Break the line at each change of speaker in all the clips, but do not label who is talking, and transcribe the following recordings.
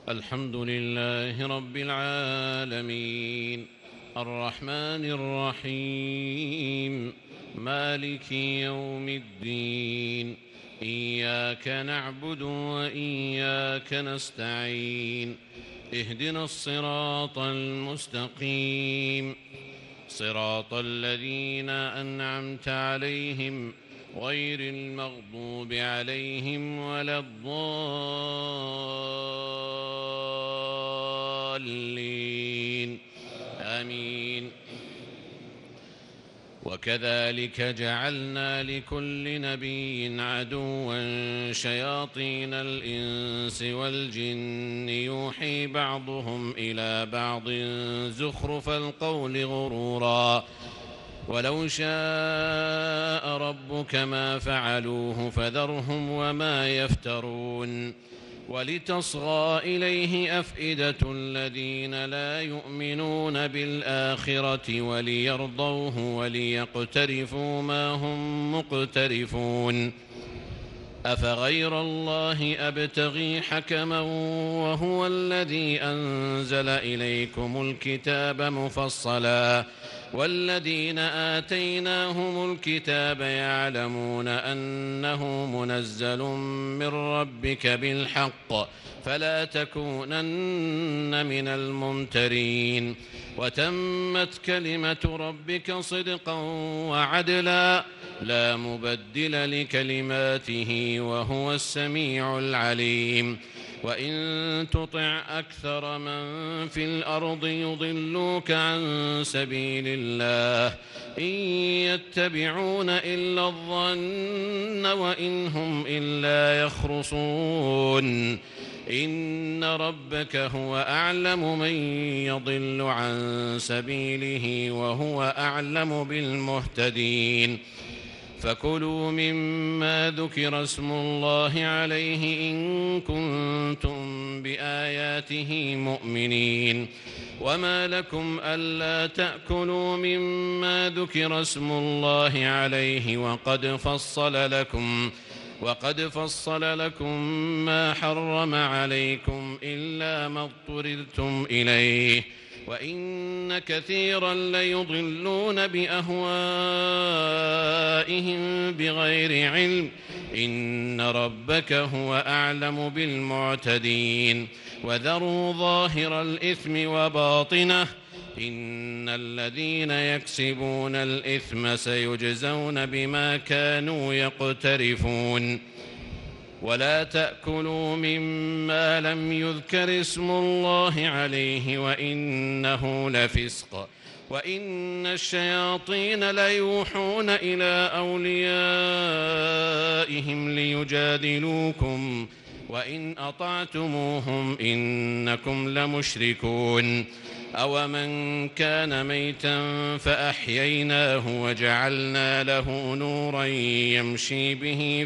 الحمد لله رب العالمين الرحمن الرحيم مالك يوم الدين إياك نعبد وإياك نستعين اهدنا الصراط المستقيم صراط الذين أنعمت عليهم غير المغضوب عليهم ولا الضالين آمين. وكذلك جعلنا لكل نبي عدوا شياطين الإنس والجن يوحي بعضهم إلى بعض زخرف القول غرورا ولو شاء ربك ما فعلوه فذرهم وما يفترون ولتصغى إليه أفئدة الذين لا يؤمنون بالآخرة وليرضوه وليقترفوا ما هم مقترفون أفغير الله أبتغي حكما وهو الذي أنزل إليكم الكتاب مفصلا والذين آتيناهم الكتاب يعلمون أنه منزل من ربك بالحق فلا تكونن من الممترين وتمت كلمة ربك صدقا وعدلا لا مبدل لكلماته وهو السميع العليم وإن تطع أكثر من في الأرض يضلوك عن سبيل الله إن يتبعون إلا الظن وإن هم إلا يخرصون إن ربك هو أعلم من يضل عن سبيله وهو أعلم بالمهتدين فكلوا مما ذكر اسم الله عليه إن كنتم بآياته مؤمنين وما لكم ألا تأكلوا مما ذكر اسم الله عليه وقد فصل لكم ما حرم عليكم إلا ما اضطررتم إليه وإن كثيرا ليضلون بأهوائهم بغير علم إن ربك هو أعلم بالمعتدين وذروا ظاهر الإثم وباطنه إن الذين يكسبون الإثم سيجزون بما كانوا يقترفون ولا تأكلوا مما لم يذكر اسم الله عليه وإنه لفسق وإن الشياطين ليوحون إلى أوليائهم ليجادلوكم وإن أطعتموهم إنكم لمشركون أومن كان ميتا فأحييناه وجعلنا له نورا يمشي به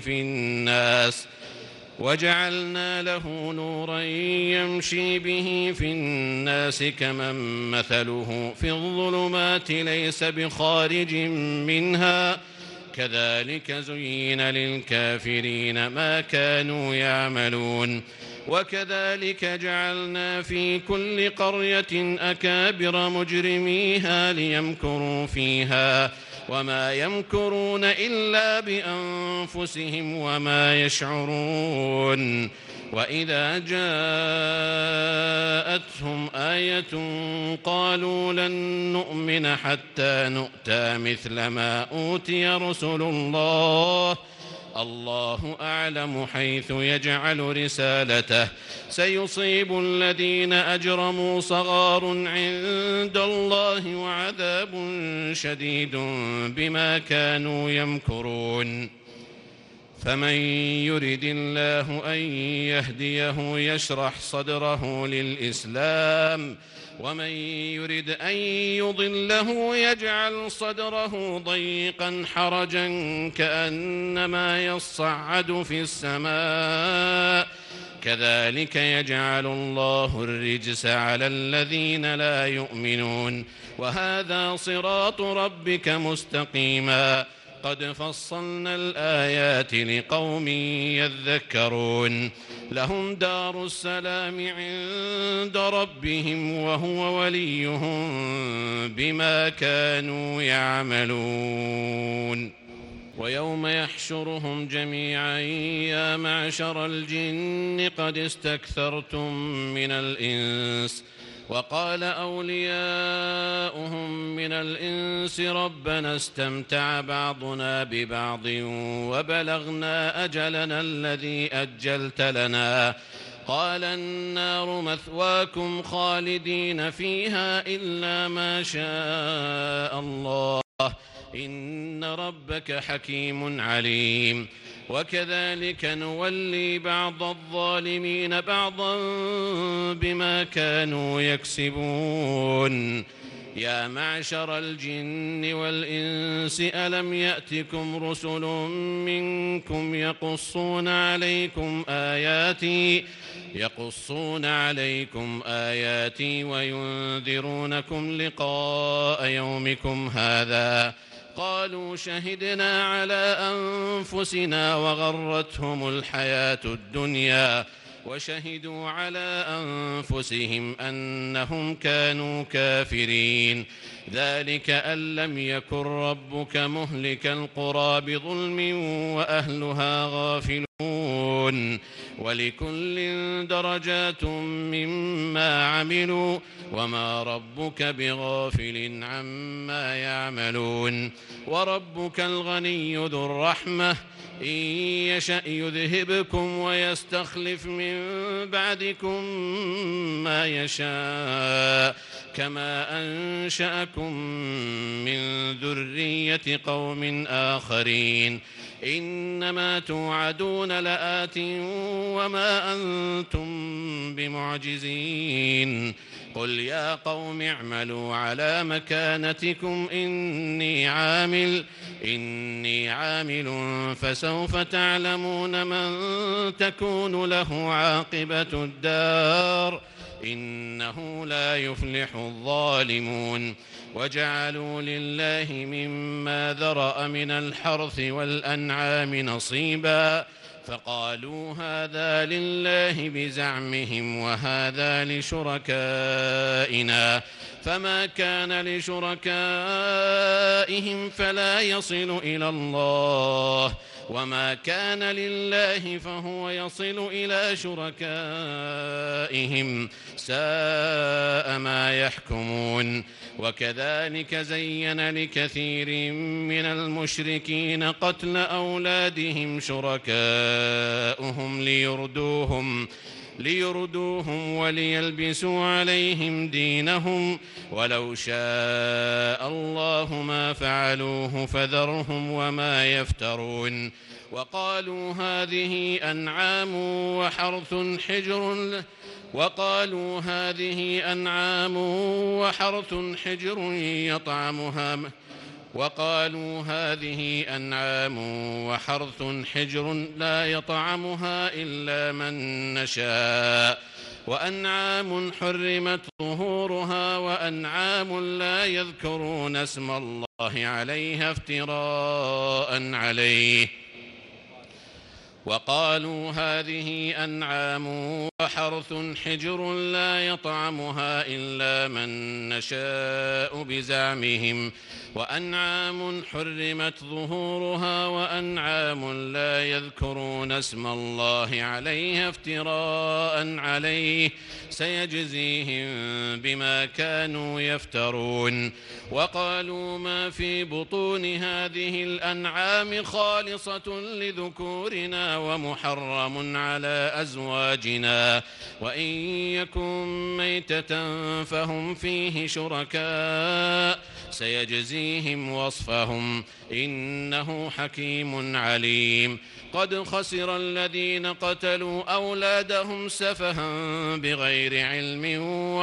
في الناس كمن مثله في الظلمات ليس بخارج منها كذلك زين للكافرين ما كانوا يعملون وكذلك جعلنا في كل قرية أكابر مجرميها ليمكروا فيها وما يمكرون إلا بأنفسهم وما يشعرون وإذا جاءتهم آية قالوا لن نؤمن حتى نؤتى مثل ما أوتي رسل الله أعلم حيث يجعل رسالته سيصيب الذين أجرموا صغار عند الله وعذاب شديد بما كانوا يمكرون فمن يرد الله أن يهديه يشرح صدره للإسلام ومن يرد أن يضله يجعل صدره ضيقا حرجا كأنما يصعد في السماء كذلك يجعل الله الرجس على الذين لا يؤمنون وهذا صراط ربك مستقيما قد فصلنا الآيات لقوم يذكرون لهم دار السلام عند ربهم وهو وليهم بما كانوا يعملون ويوم يحشرهم جميعا يا معشر الجن قد استكثرتم من الإنس وقال أولياؤهم من الإنس ربنا استمتع بعضنا ببعض وبلغنا أجلنا الذي أجلت لنا قال النار مثواكم خالدين فيها إلا ما شاء الله إن ربك حكيم عليم وكذلك نولي بعض الظالمين بعضا بما كانوا يكسبون يا معشر الجن والإنس ألم يأتكم رسل منكم يقصون عليكم آياتي وينذرونكم لقاء يومكم هذا قالوا شهدنا على أنفسنا وغرتهم الحياة الدنيا وشهدوا على أنفسهم أنهم كانوا كافرين ذلك أن لم يكن ربك مهلك القرى بظلم وأهلها غافلون ولكل درجات مما عملوا وما ربك بغافل عما يعملون وربك الغني ذو الرحمة إن يشأ يذهبكم ويستخلف من بعدكم ما يشاء كما أنشأكم من ذرية قوم آخرين إنما توعدون لآت وما أنتم بمعجزين قل يا قوم اعملوا على مكانتكم إني عامل فسوف تعلمون من تكون له عاقبة الدار إنه لا يفلح الظالمون وجعلوا لله مما ذرأ من الحرث والأنعام نصيبا فقالوا هذا لله بزعمهم وهذا لشركائنا فما كان لشركائهم فلا يصل إلى الله وما كان لله فهو يصل إلى شركائهم ساء ما يحكمون وكذلك زين لكثير من المشركين قتل أولادهم شركاؤهم ليردوهم وليلبسوا عليهم دينهم ولو شاء الله ما فعلوه فذرهم وما يفترون وقالوا هذه أنعام وحرث حجر لا يطعمها إلا من نشاء وأنعام حرمت ظهورها وأنعام لا يذكرون اسم الله عليها افتراء عليه وقالوا هذه أنعام وحرث حجر لا يطعمها إلا من نشاء بزعمهم وأنعام حرمت ظهورها وأنعام لا يذكرون اسم الله عليها افتراء عليه سيجزيهم بما كانوا يفترون وقالوا ما في بطون هذه الأنعام خالصة لذكورنا ومحرم على أزواجنا وإن يكن ميتة فهم فيه شركاء سيجزيهم وصفهم إنه حكيم عليم قد خسر الذين قتلوا أولادهم سفها بغير علم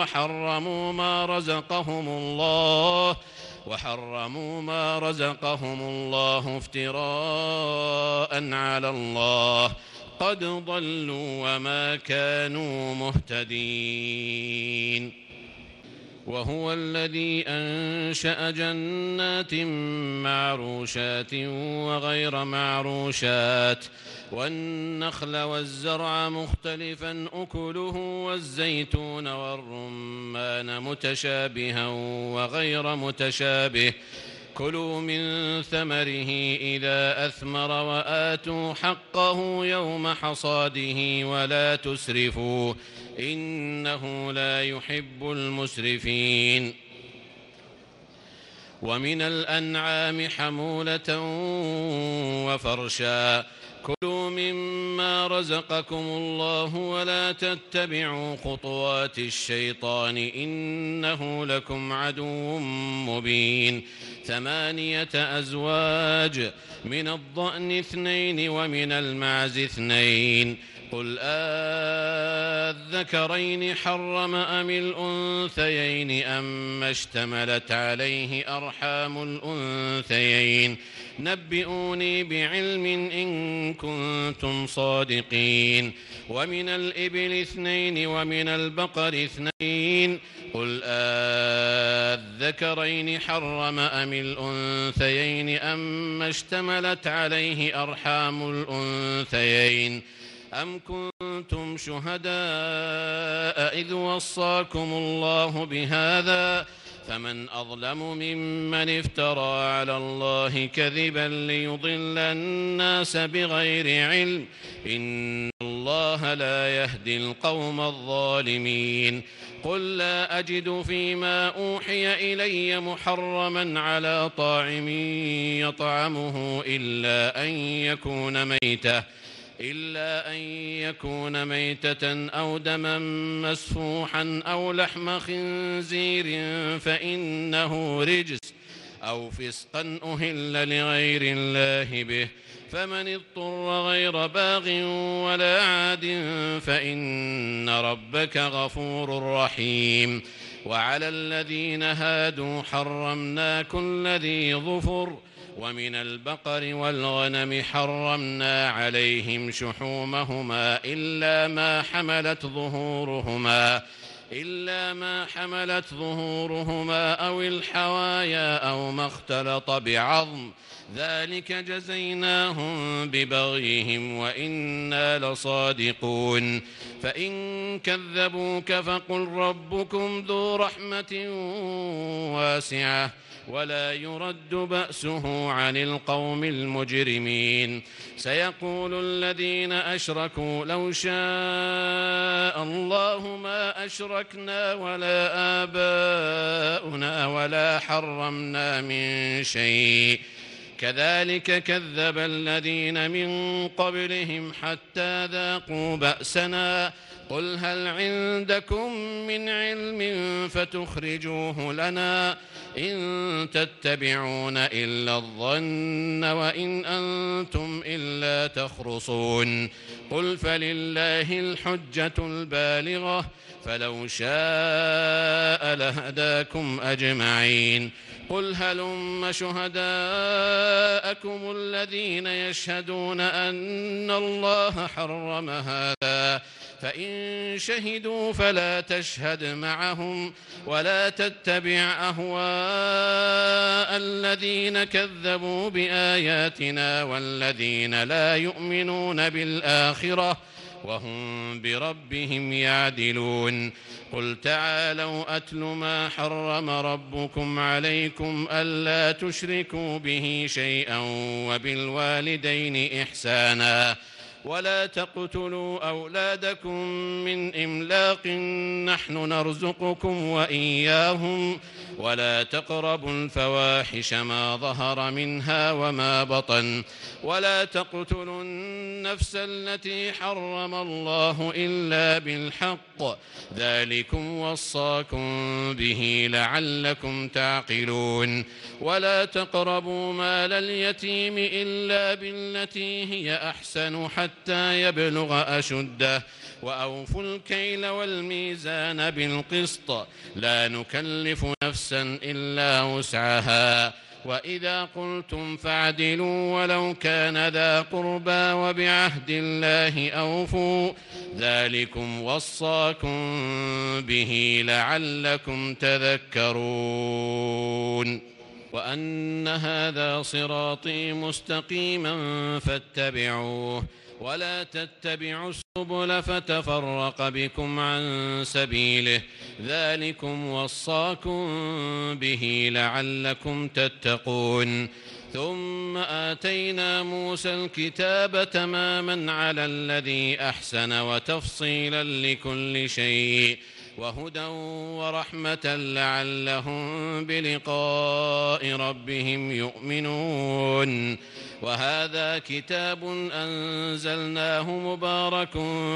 وحرموا ما رزقهم الله افتراء على الله قد ضلوا وما كانوا مهتدين وهو الذي أنشأ جنات معروشات وغير معروشات والنخل والزرع مختلفا أكله والزيتون والرمان متشابها وغير متشابه كلوا من ثمره إذا أثمر وآتوا حقه يوم حصاده ولا تسرفوا إنه لا يحب المسرفين ومن الأنعام حمولة وفرشا كلوا مما رزقكم الله ولا تتبعوا خطوات الشيطان إنه لكم عدو مبين 8 أزواج من الضأن 2 ومن المعز 2 قل أذكرين حرم أم الأنثيين أما اشتملت عليه أرحام الأنثيين نبئوني بعلم إن كنتم صادقين ومن الإبل 2 ومن البقر 2 قل أذكرين حرم أم الأنثيين أما اشتملت عليه أرحام الأنثيين أم كنتم شهداء إذ وصاكم الله بهذا فمن أظلم ممن افترى على الله كذبا ليضل الناس بغير علم إن الله لا يهدي القوم الظالمين قل لا أجد فيما أوحي إلي محرما على طاعم يطعمه إلا أن يكون ميتة أو دما مسفوحا أو لحم خنزير فإنه رجس أو فسقا أهل لغير الله به فمن اضطر غير باغ ولا عاد فإن ربك غفور رحيم وعلى الذين هادوا حرمنا كل ذي ظفر ومن البقر والغنم حرمنا عليهم شحومهما إلا ما حملت ظهورهما أو الحوايا أو ما اختلط بعظم ذلك جزيناهم ببغيهم وإنا لصادقون فإن كذبوك فقل ربكم ذو رحمة واسعة ولا يرد بأسه عن القوم المجرمين سيقول الذين أشركوا لو شاء الله ما أشركنا ولا آباؤنا ولا حرمنا من شيء كذلك كذب الذين من قبلهم حتى ذاقوا بأسنا قل هل عندكم من علم فتخرجوه لنا إن تتبعون إلا الظن وإن أنتم إلا تخرصون قل فلله الحجة البالغة فلو شاء لهداكم أجمعين قل هلم شهداءكم الذين يشهدون أن الله حرم هذا فإن شهدوا فلا تشهد معهم ولا تتبع أهواء الذين كذبوا بآياتنا والذين لا يؤمنون بالآخرة وهم بربهم يعدلون قل تعالوا أتل ما حرم ربكم عليكم ألا تشركوا به شيئا وبالوالدين إحسانا ولا تقتلوا أولادكم من إملاق نحن نرزقكم وإياهم ولا تقربوا الفواحش ما ظهر منها وما بطن ولا تقتلوا النفس التي حرم الله إلا بالحق ذلكم وصاكم به لعلكم تعقلون ولا تقربوا مال اليتيم إلا بالتي هي أحسن حتى يبلغ أشده وأوفوا الكيل والميزان بالقسط لا نكلف نفسا إلا وسعها وإذا قلتم فاعدلوا ولو كان ذا قربى وبعهد الله أوفوا ذلكم وصاكم به لعلكم تذكرون وأن هذا صراطي مستقيما فاتبعوه ولا تتبعوا السبل فتفرق بكم عن سبيله ذلكم وصاكم به لعلكم تتقون ثم آتينا موسى الكتاب تماما على الذي أحسن وتفصيلا لكل شيء وهدى ورحمة لعلهم بلقاء ربهم يؤمنون وهذا كتاب أنزلناه مبارك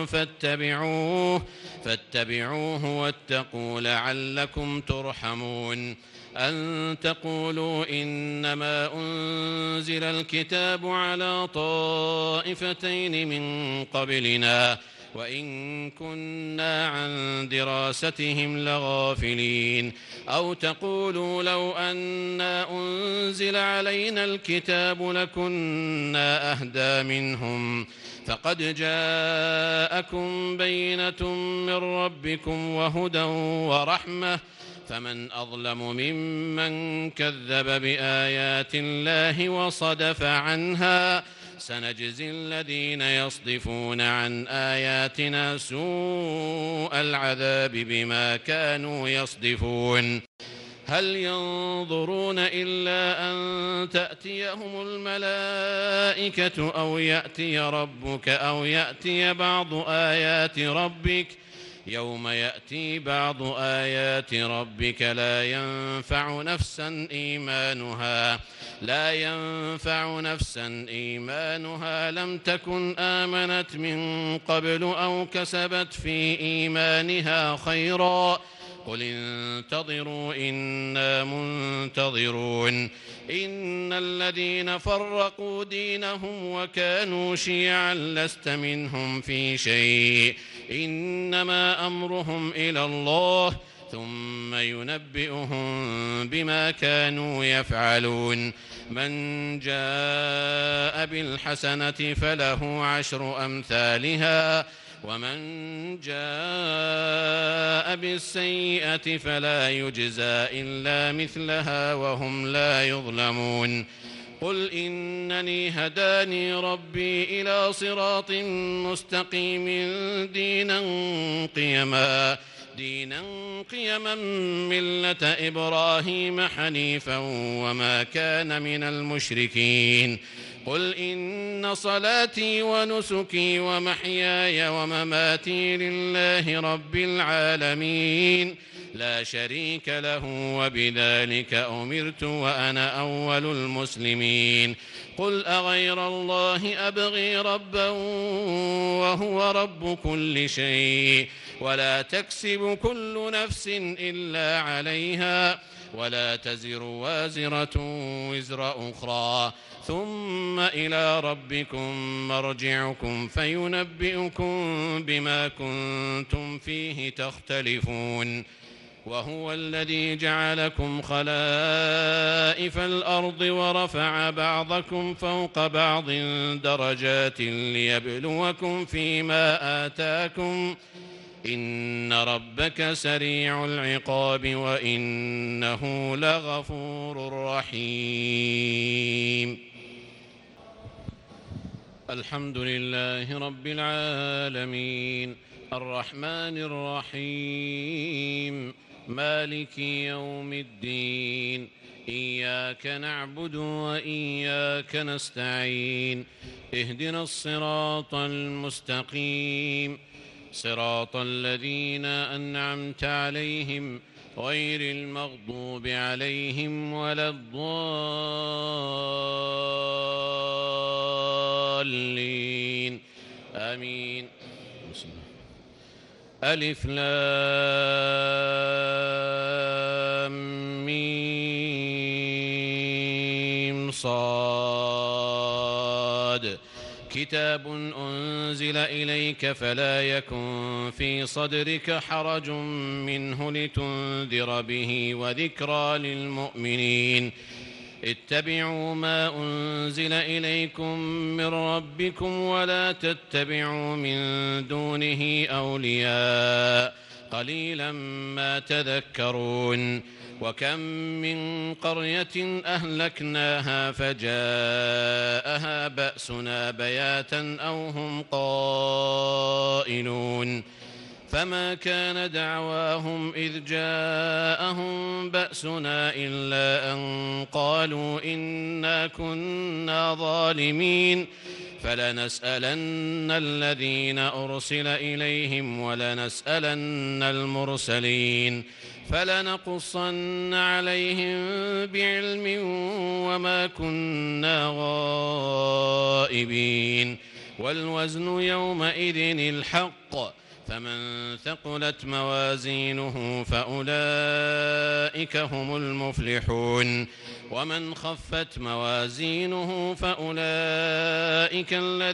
فاتبعوه واتقوا لعلكم ترحمون أن تقولوا إنما أنزل الكتاب على طائفتين من قبلنا وإن كنا عن دراستهم لغافلين أو تقولوا لو أنا أنزل علينا الكتاب لكنا أهدى منهم فقد جاءكم بينة من ربكم وهدى ورحمة فمن أظلم ممن كذب بآيات الله وصدف عنها سنجزي الذين يصدفون عن آياتنا سوء العذاب بما كانوا يصدفون هل ينظرون إلا أن تأتيهم الملائكة أو يأتي ربك أو يأتي بعض آيات ربك يوم يأتي بعض آيات ربك لا ينفع نفسا إيمانها لم تكن آمنت من قبل أو كسبت في إيمانها خيرا قل انتظروا إنا منتظرون إن الذين فرقوا دينهم وكانوا شيعا لست منهم في شيء إنما أمرهم إلى الله ثم ينبئهم بما كانوا يفعلون من جاء بالحسنة فله 10 أمثالها ومن جاء بالسيئة فلا يجزى إلا مثلها وهم لا يظلمون قل إنني هداني ربي إلى صراط مستقيم دينا قيما ملة إبراهيم حنيفا وما كان من المشركين قل إن صلاتي ونسكي ومحياي ومماتي لله رب العالمين لا شريك له وبذلك أمرت وأنا أول المسلمين قل أغير الله أبغي ربا وهو رب كل شيء ولا تكسب كل نفس إلا عليها ولا تزر وازرة وزر أخرى ثم إلى ربكم مرجعكم فينبئكم بما كنتم فيه تختلفون وهو الذي جعلكم خلائف الأرض ورفع بعضكم فوق بعض درجات ليبلوكم فيما آتاكم إن ربك سريع العقاب وإنه لغفور رحيم الحمد لله رب العالمين الرحمن الرحيم مالك يوم الدين إياك نعبد وإياك نستعين اهدنا الصراط المستقيم صراط الذين أنعمت عليهم غير المغضوب عليهم ولا الضالين آمين ألف لام ميم صاد كتاب أنزل إليك فلا يكن في صدرك حرج منه لتنذر به وذكرى للمؤمنين اتبعوا ما أنزل إليكم من ربكم ولا تتبعوا من دونه أولياء قليلا ما تذكرون. وكم من قرية أهلكناها فجاءها بأسنا بياتا أو هم قائلون فما كان دعواهم إذ جاءهم بأسنا إلا أن قالوا إنا كنا ظالمين فلنسألن الذين أرسل إليهم ولنسألن المرسلين فلنقصن عليهم بعلم وما كنا غائبين. والوزن يومئذ الحق فمن ثقلت موازينه فأولئك هم المفلحون ومن خفت موازينه فأولئك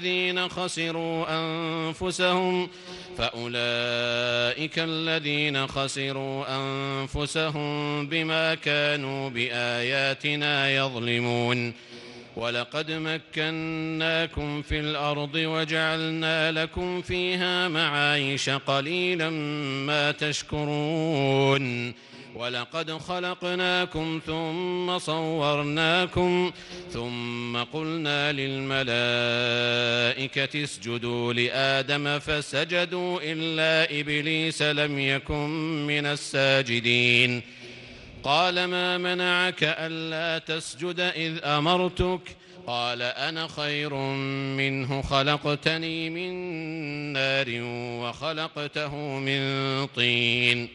الذين خسروا أنفسهم بما كانوا بآياتنا يظلمون. ولقد مكناكم في الأرض وجعلنا لكم فيها معايش قليلا ما تشكرون. ولقد خلقناكم ثم صورناكم ثم قلنا للملائكة اسجدوا لآدم فسجدوا إلا إبليس لم يكن من الساجدين. قال ما منعك ألا تسجد إذ أمرتك؟ قال أنا خير منه خلقتني من نار وخلقته من طين.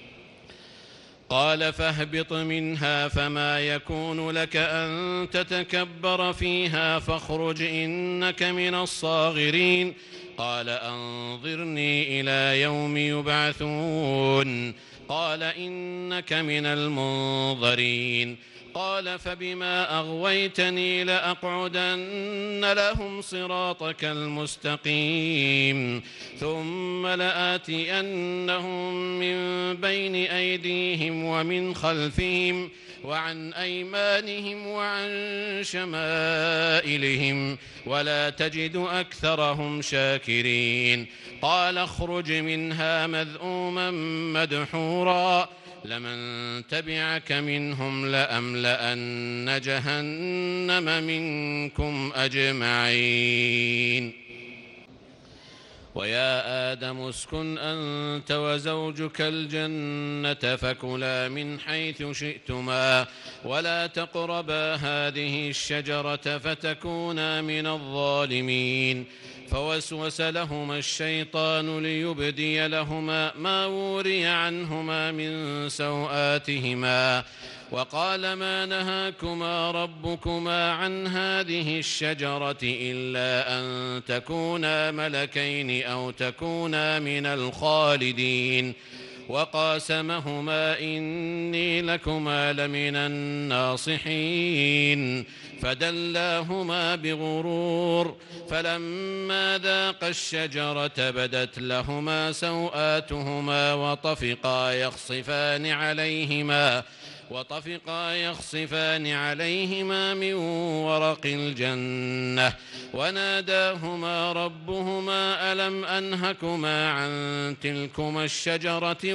قال فاهبط منها فما يكون لك أن تتكبر فيها فاخرج إنك من الصاغرين. قال أنظرني إلى يوم يبعثون. قال إنك من المنظرين. قال فبما أغويتني لأقعدن لهم صراطك المستقيم ثم لآتينهم من بين أيديهم ومن خلفهم وعن أيمانهم وعن شمائلهم ولا تجد أكثرهم شاكرين. قال اخرج منها مذءوما مدحورا لمن تبعك منهم لأملأن جهنم منكم أجمعين. ويا آدم اسكن أنت وزوجك الجنة فكلا من حيث شئتما ولا تقربا هذه الشجرة فتكونا من الظالمين. فوسوس لهما الشيطان ليبدي لهما ما وري عنهما من سوآتهما وقال ما نهاكما ربكما عن هذه الشجرة إلا أن تكونا ملكين أو تكونا من الخالدين. وقاسمهما إني لكما لمن الناصحين فدلاهما بغرور فلما ذاقا الشجرة بدت لهما سوآتهما وطفقا يخصفان عليهما من ورق الجنة وناداهما ربهما ألم أنهكما عن تلكما الشجرة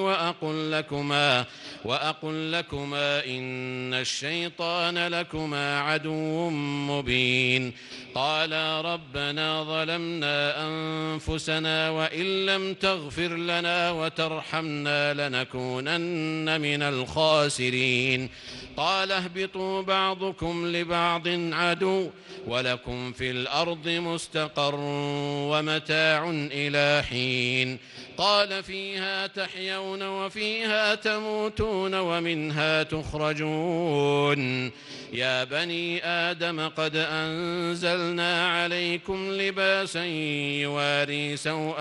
وأقل لكما إن الشيطان لكما عدو مبين. قالا ربنا ظلمنا أنفسنا وإن لم تغفر لنا وترحمنا لنكونن من الخاسرين. قال اهبطوا بعضكم لبعض عدو ولكم في الأرض مستقر ومتاع إلى حين. قال فيها تحيون وفيها تموتون ومنها تخرجون. يا بني آدم قد أنزلنا عليكم لباسا يواري سوآتكم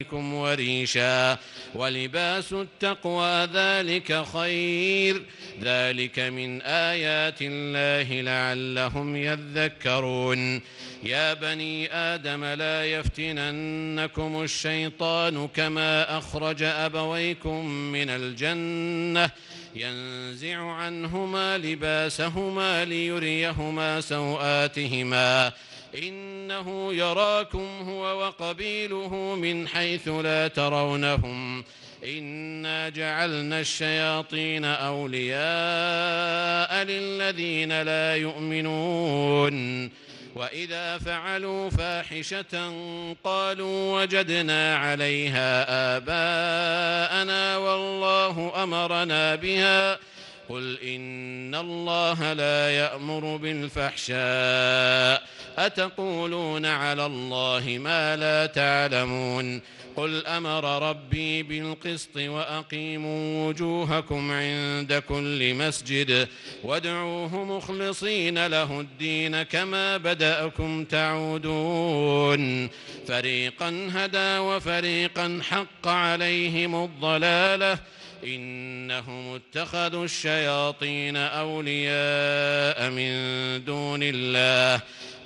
عليكم وريشا ولباس التقوى ذلك خير ذلك من آيات الله لعلهم يذكرون يا بني آدم لا يفتننكم الشيطان كما أخرج أبويكم من الجنة ينزع عنهما لباسهما ليريهما سوآتهما إنه يراكم هو وقبيله من حيث لا ترونهم إنا جعلنا الشياطين أولياء للذين لا يؤمنون وإذا فعلوا فاحشة قالوا وجدنا عليها آباءنا والله أمرنا بها قل إن الله لا يأمر بالفحشاء أتقولون على الله ما لا تعلمون قل أمر ربي بالقسط وأقيموا وجوهكم عند كل مسجد وادعوه مخلصين له الدين كما بدأكم تعودون فريقا هدى وفريقا حق عليهم الضلالة إنهم اتخذوا الشياطين أولياء من دون الله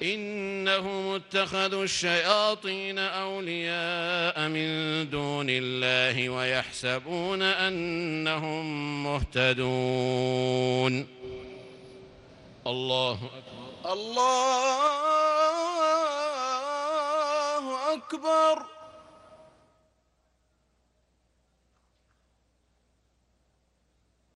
ويحسبون أنهم مهتدون الله أكبر
الله أكبر